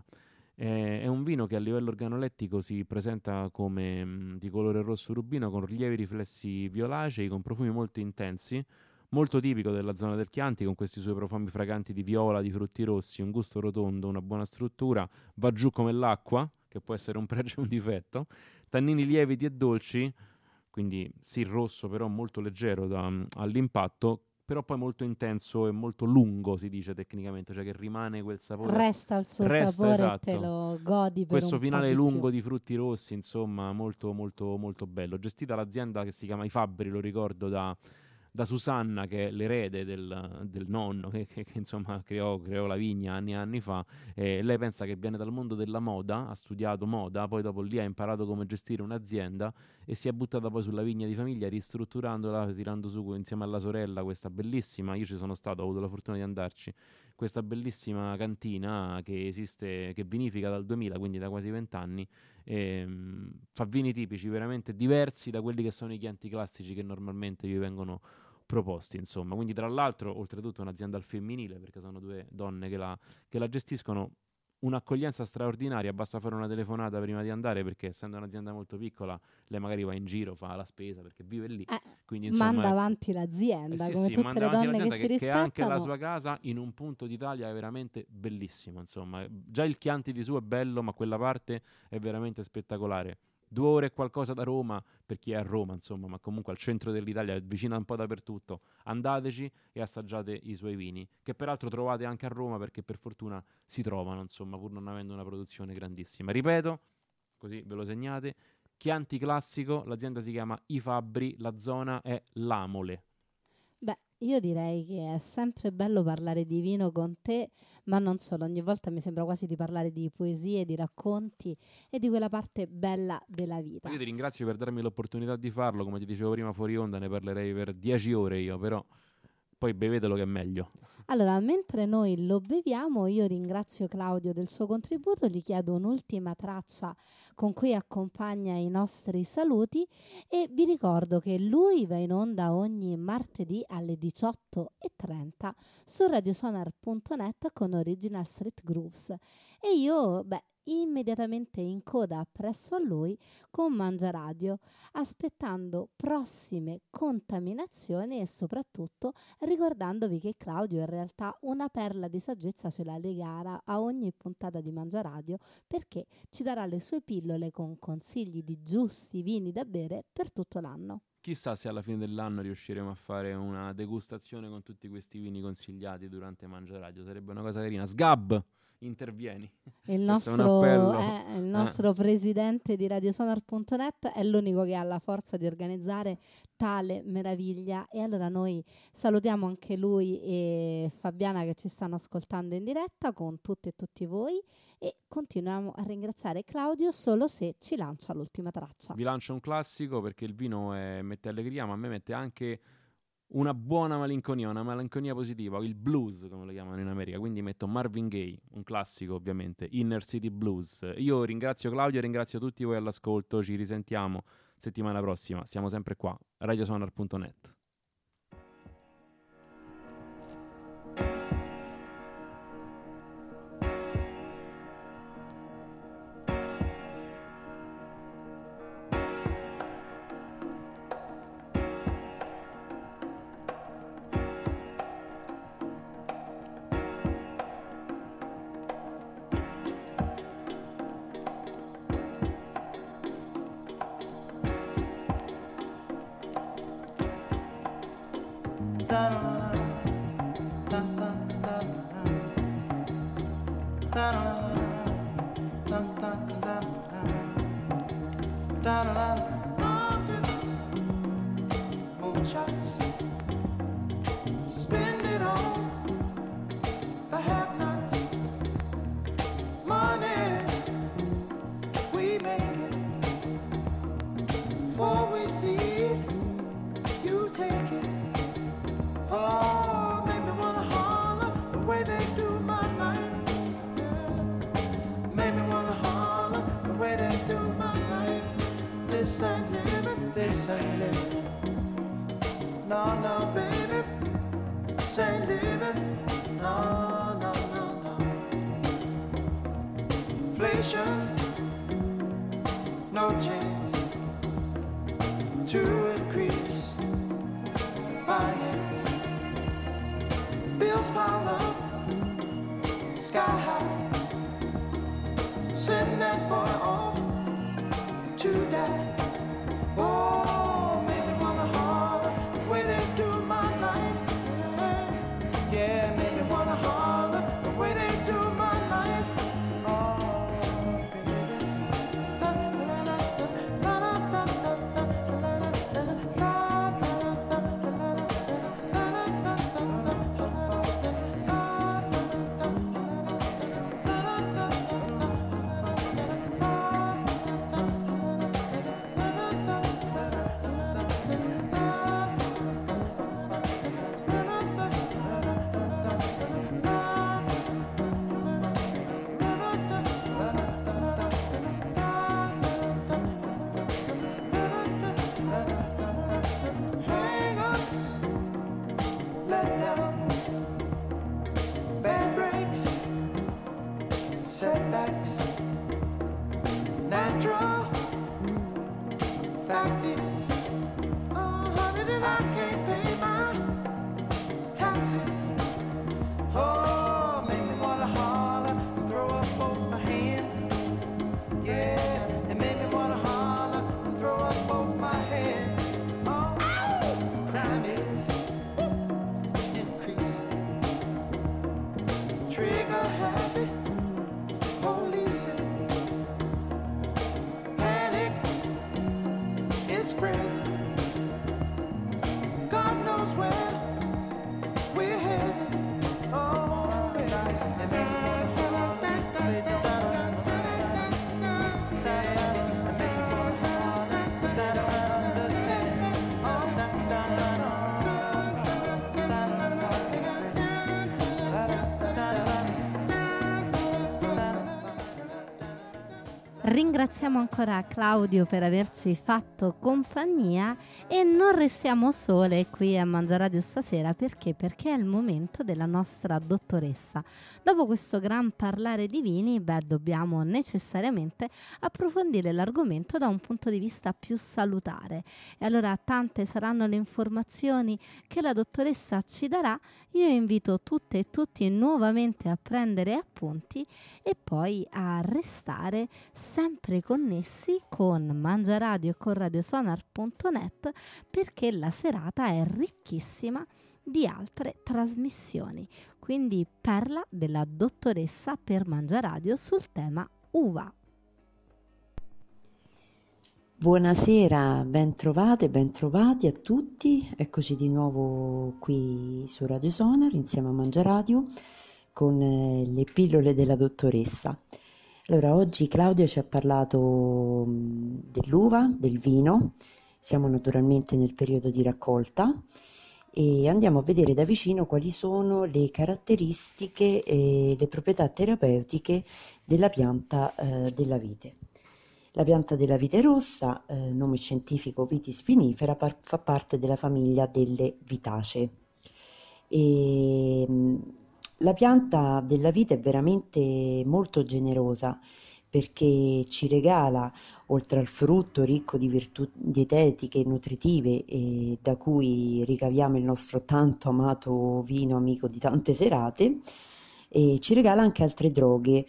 È un vino che a livello organolettico si presenta come di colore rosso rubino, con lievi riflessi violacei, con profumi molto intensi, molto tipico della zona del Chianti, con questi suoi profumi fraganti di viola, di frutti rossi, un gusto rotondo, una buona struttura, va giù come l'acqua, che può essere un pregio e un difetto, tannini lieviti e dolci, quindi sì rosso però molto leggero all'impatto, però poi molto intenso e molto lungo, si dice tecnicamente, cioè che rimane quel sapore. Resta il suo sapore, esatto. E te lo godi per questo un finale po' lungo più. di frutti rossi, insomma, molto molto molto bello. Gestita l'azienda che si chiama I Fabbri, lo ricordo, da Susanna, che è l'erede del nonno che insomma creò la vigna anni e anni fa. Lei pensa che viene dal mondo della moda, ha studiato moda, poi dopo lì ha imparato come gestire un'azienda e si è buttata poi sulla vigna di famiglia, ristrutturandola, tirando su insieme alla sorella questa bellissima, io ci sono stato, ho avuto la fortuna di andarci, questa bellissima cantina che esiste, che vinifica dal 2000, quindi da quasi 20 anni. Fa vini tipici veramente diversi da quelli che sono i Chianti classici che normalmente vi vengono proposti, insomma. Quindi tra l'altro, oltretutto, è un'azienda al femminile, perché sono due donne che la gestiscono. Un'accoglienza straordinaria, basta fare una telefonata prima di andare, perché essendo un'azienda molto piccola lei magari va in giro, fa la spesa perché vive lì, quindi insomma manda avanti l'azienda, come tutte le donne che si rispettano, che ha anche la sua casa in un punto d'Italia è veramente bellissimo, insomma. Già il Chianti di su è bello, ma quella parte è veramente spettacolare. 2 ore e qualcosa da Roma, per chi è a Roma insomma, ma comunque al centro dell'Italia, vicino un po' dappertutto. Andateci e assaggiate i suoi vini, che peraltro trovate anche a Roma, perché per fortuna si trovano, insomma, pur non avendo una produzione grandissima. Ripeto, così ve lo segnate: Chianti Classico, l'azienda si chiama I Fabbri, la zona è Lamole. Beh, io direi che è sempre bello parlare di vino con te, ma non solo. Ogni volta mi sembra quasi di parlare di poesie, di racconti e di quella parte bella della vita. Io ti ringrazio per darmi l'opportunità di farlo, come ti dicevo prima fuori onda, ne parlerei per 10 ore io, però poi bevetelo che è meglio. Allora, mentre noi lo beviamo, io ringrazio Claudio del suo contributo, gli chiedo un'ultima traccia con cui accompagna i nostri saluti e vi ricordo che lui va in onda ogni martedì alle 18:30 su radiosonar.net con Original Street Grooves e io, immediatamente in coda presso a lui con Mangia Radio, aspettando prossime contaminazioni e soprattutto ricordandovi che Claudio in realtà una perla di saggezza ce la legherà a ogni puntata di Mangia Radio, perché ci darà le sue pillole con consigli di giusti vini da bere per tutto l'anno. Chissà se alla fine dell'anno riusciremo a fare una degustazione con tutti questi vini consigliati durante Mangia Radio, sarebbe una cosa carina. Sgab, intervieni. Il Questo è un appello. nostro presidente di radiosonar.net è l'unico che ha la forza di organizzare tale meraviglia e allora noi salutiamo anche lui e Fabiana che ci stanno ascoltando in diretta con tutti e tutti voi e continuiamo a ringraziare Claudio solo se ci lancia l'ultima traccia. Vi lancio un classico perché il vino mette allegria, ma a me mette anche una buona malinconia, una malinconia positiva, il blues come lo chiamano in America, quindi metto Marvin Gaye, un classico ovviamente, Inner City Blues. Io ringrazio Claudio e ringrazio tutti voi all'ascolto, ci risentiamo settimana prossima, siamo sempre qua, radiosonar.net. Spend it on the have-nots. Money, we make it. Before we see it, you take it. Oh, make me wanna holler the way they do my life. Yeah. Make me wanna holler the way they do my life. This ain't living, this ain't living. No, no, baby, this ain't living. No, no, no, no. Inflation, no chance to increase finance. Bills pile up, sky high. Send that boy off to die. Oh, make me wanna holler the way they do my life. Yeah, make me wanna holler the way they do my life. Oh, baby. La la la la la la la la la hang-ups, letdowns, bad breaks, setbacks, natural. Fact is, honey, that I can't pay my taxes. Oh, make me wanna holler and throw up both my hands. Yeah, it made me wanna holler. Ringraziamo ancora Claudio per averci fatto compagnia e non restiamo sole qui a Mangiaradio stasera perché è il momento della nostra dottoressa. Dopo questo gran parlare di vini, dobbiamo necessariamente approfondire l'argomento da un punto di vista più salutare. E allora tante saranno le informazioni che la dottoressa ci darà. Io invito tutte e tutti nuovamente a prendere appunti e poi a restare sempre connessi con Mangiaradio e con radiosonar.net perché la serata è ricchissima di altre trasmissioni. Quindi perla della dottoressa per Mangiaradio sul tema uva. Buonasera, ben trovate, ben trovati a tutti. Eccoci di nuovo qui su Radio Sonar insieme a Mangiaradio con le pillole della dottoressa. Allora, oggi Claudia ci ha parlato dell'uva, del vino. Siamo naturalmente nel periodo di raccolta e andiamo a vedere da vicino quali sono le caratteristiche e le proprietà terapeutiche della pianta della vite. La pianta della vite rossa, nome scientifico Vitis vinifera, fa parte della famiglia delle Vitacee. La pianta della vite è veramente molto generosa perché ci regala, oltre al frutto ricco di virtù dietetiche e nutritive e da cui ricaviamo il nostro tanto amato vino amico di tante serate, ci regala anche altre droghe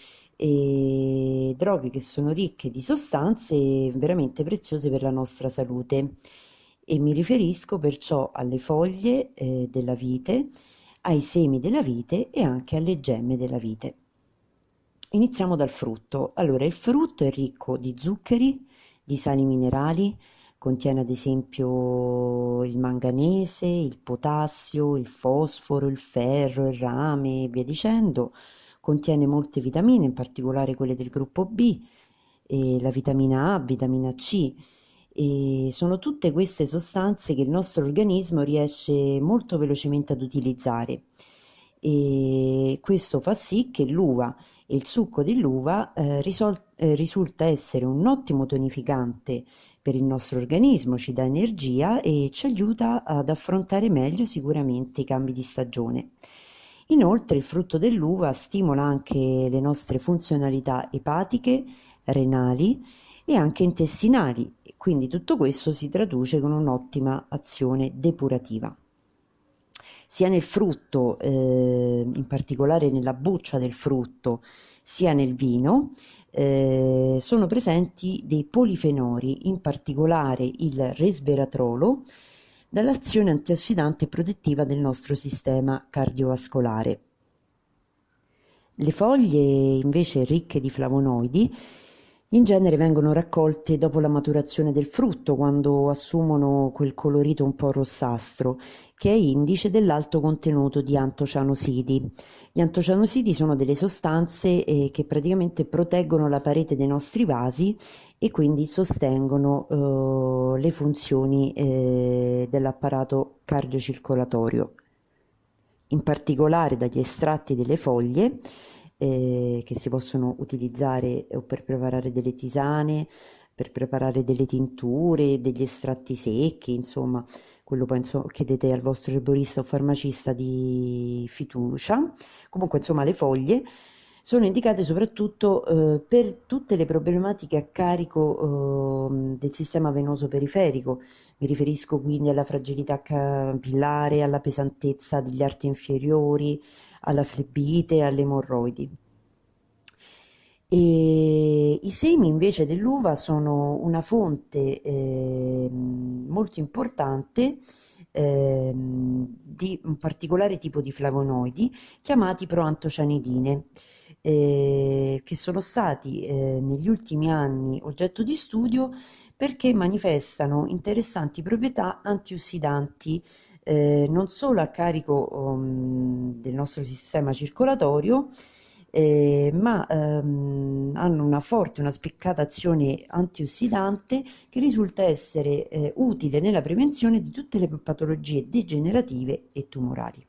che sono ricche di sostanze veramente preziose per la nostra salute. E mi riferisco perciò alle foglie della vite, ai semi della vite e anche alle gemme della vite. Iniziamo dal frutto. Allora, il frutto è ricco di zuccheri, di sali minerali, contiene ad esempio il manganese, il potassio, il fosforo, il ferro, il rame e via dicendo. Contiene molte vitamine, in particolare quelle del gruppo B, la vitamina A, vitamina C. E sono tutte queste sostanze che il nostro organismo riesce molto velocemente ad utilizzare e questo fa sì che l'uva e il succo dell'uva risulta essere un ottimo tonificante per il nostro organismo, ci dà energia e ci aiuta ad affrontare meglio sicuramente i cambi di stagione. Inoltre il frutto dell'uva stimola anche le nostre funzionalità epatiche, renali e anche intestinali, quindi tutto questo si traduce con un'ottima azione depurativa. Sia nel frutto, in particolare nella buccia del frutto, sia nel vino, sono presenti dei polifenoli, in particolare il resveratrolo, dall'azione antiossidante e protettiva del nostro sistema cardiovascolare. Le foglie invece ricche di flavonoidi in genere vengono raccolte dopo la maturazione del frutto, quando assumono quel colorito un po' rossastro, che è indice dell'alto contenuto di antocianosidi. Gli antocianosidi sono delle sostanze che praticamente proteggono la parete dei nostri vasi e quindi sostengono le funzioni dell'apparato cardiocircolatorio. In particolare dagli estratti delle foglie, che si possono utilizzare o per preparare delle tisane, per preparare delle tinture, degli estratti secchi, insomma, quello penso chiedete al vostro erborista o farmacista di fiducia. Comunque, insomma, le foglie sono indicate soprattutto per tutte le problematiche a carico del sistema venoso periferico. Mi riferisco quindi alla fragilità capillare, alla pesantezza degli arti inferiori, alla flebite, alle emorroidi. E i semi invece dell'uva sono una fonte molto importante di un particolare tipo di flavonoidi chiamati proantocianidine, che sono stati negli ultimi anni oggetto di studio perché manifestano interessanti proprietà antiossidanti non solo a carico del nostro sistema circolatorio, ma hanno una spiccata azione antiossidante che risulta essere utile nella prevenzione di tutte le patologie degenerative e tumorali.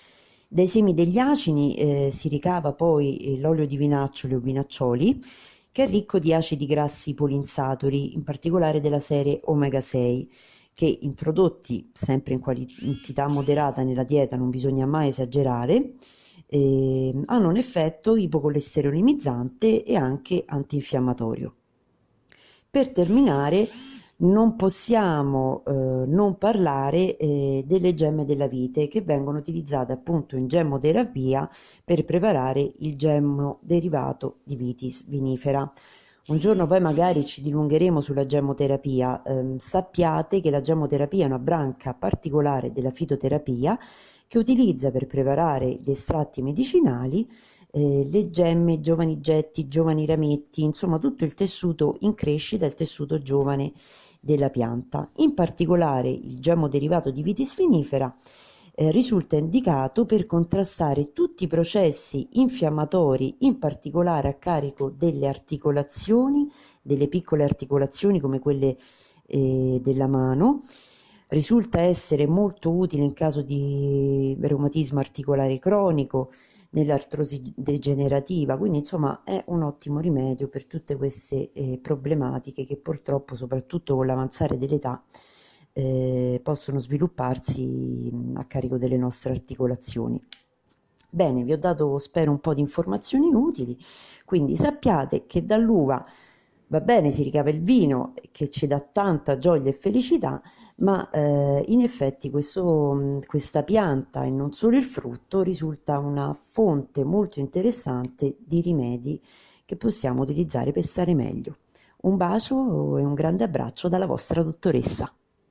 Dai semi degli acini si ricava poi l'olio di vinaccioli o vinaccioli, che è ricco di acidi grassi poliinsatori, in particolare della serie omega 6, che introdotti sempre in quantità moderata nella dieta, non bisogna mai esagerare, hanno un effetto ipocolesterolemizzante e anche antinfiammatorio. Per terminare, non possiamo non parlare delle gemme della vite, che vengono utilizzate appunto in gemmoterapia per preparare il gemmo derivato di vitis vinifera. Un giorno poi magari ci dilungheremo sulla gemmoterapia. Sappiate che la gemmoterapia è una branca particolare della fitoterapia che utilizza per preparare gli estratti medicinali le gemme, i giovani getti, i giovani rametti, insomma tutto il tessuto in crescita, il tessuto giovane della pianta. In particolare il gemmo derivato di vitis vinifera risulta indicato per contrastare tutti i processi infiammatori, in particolare a carico delle articolazioni, delle piccole articolazioni come quelle della mano. Risulta essere molto utile in caso di reumatismo articolare cronico, nell'artrosi degenerativa, quindi insomma è un ottimo rimedio per tutte queste problematiche che purtroppo, soprattutto con l'avanzare dell'età, possono svilupparsi a carico delle nostre articolazioni. Bene, vi ho dato, spero, un po' di informazioni utili, quindi sappiate che dall'uva va bene, si ricava il vino che ci dà tanta gioia e felicità, ma in effetti questa pianta e non solo il frutto risulta una fonte molto interessante di rimedi che possiamo utilizzare per stare meglio. Un bacio e un grande abbraccio dalla vostra dottoressa.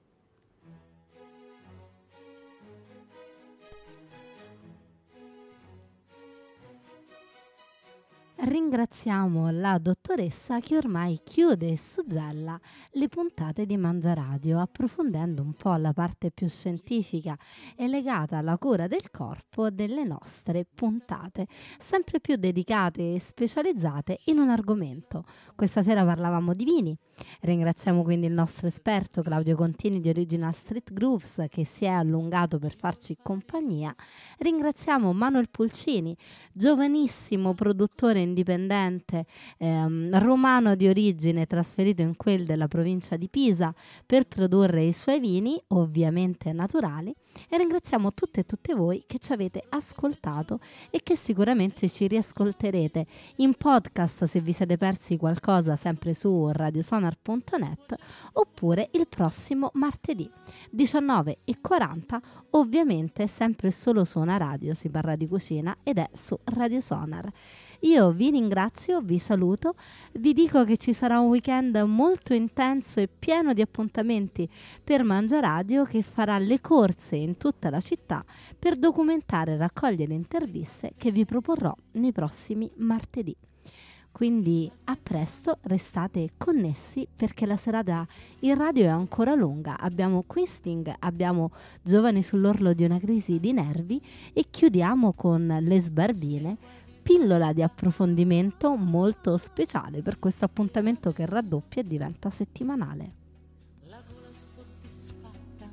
Ringraziamo la dottoressa che ormai chiude e suggella le puntate di Mangiaradio, approfondendo un po' la parte più scientifica e legata alla cura del corpo delle nostre puntate, sempre più dedicate e specializzate in un argomento. Questa sera parlavamo di vini. Ringraziamo quindi il nostro esperto Claudio Contini di Original Street Grooves, che si è allungato per farci compagnia. Ringraziamo Manuel Pulcini, giovanissimo produttore indipendente romano di origine, trasferito in quel della provincia di Pisa per produrre i suoi vini, ovviamente naturali. E ringraziamo tutte e tutte voi che ci avete ascoltato e che sicuramente ci riascolterete in podcast se vi siete persi qualcosa, sempre su radiosonar.net, oppure il prossimo martedì 19:40, ovviamente sempre solo su una radio, si parla di cucina ed è su Radio Sonar. Io vi ringrazio, vi saluto, vi dico che ci sarà un weekend molto intenso e pieno di appuntamenti per Mangiaradio, che farà le corse in tutta la città per documentare e raccogliere interviste che vi proporrò nei prossimi martedì. Quindi a presto, restate connessi perché la serata in radio è ancora lunga. Abbiamo Quisting, abbiamo Giovani sull'orlo di una crisi di nervi e chiudiamo con Le Sbarbine, pillola di approfondimento molto speciale per questo appuntamento che raddoppia e diventa settimanale. Lavoro soddisfatta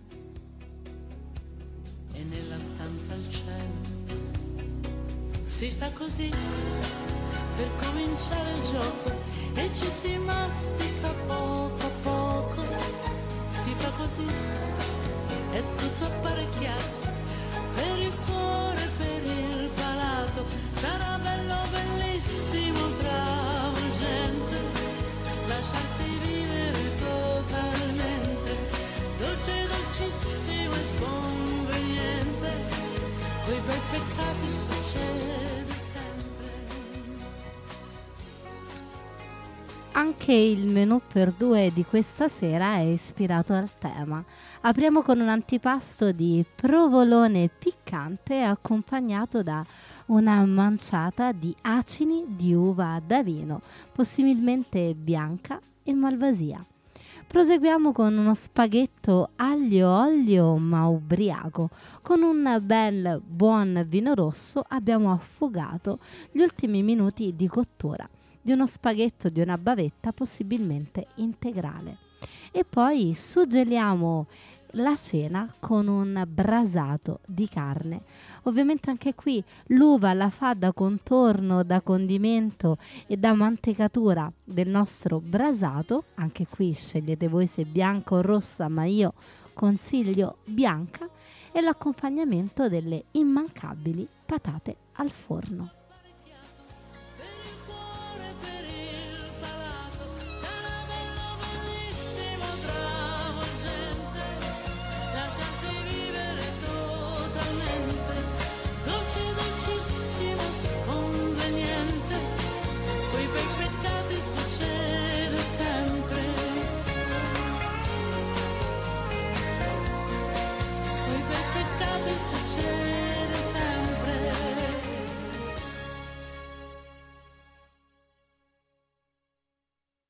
e nella stanza al cielo si fa così per cominciare il gioco e ci si mastica poco a poco, si fa così, è tutto apparecchiato per il cuore, per il palato, sarà bello, bellissimo, travolgente, lasciarsi vivere totalmente, dolce, dolcissimo e sconveniente, quei bei peccati succede. Anche il menù per due di questa sera è ispirato al tema. Apriamo con un antipasto di provolone piccante accompagnato da una manciata di acini di uva da vino, possibilmente bianca e malvasia. Proseguiamo con uno spaghetto aglio olio ma ubriaco. Con un bel buon vino rosso abbiamo affogato gli ultimi minuti di cottura di uno spaghetto, di una bavetta possibilmente integrale. E poi suggeliamo la cena con un brasato di carne. Ovviamente anche qui l'uva la fa da contorno, da condimento e da mantecatura del nostro brasato. Anche qui scegliete voi se bianca o rossa, ma io consiglio bianca, e l'accompagnamento delle immancabili patate al forno.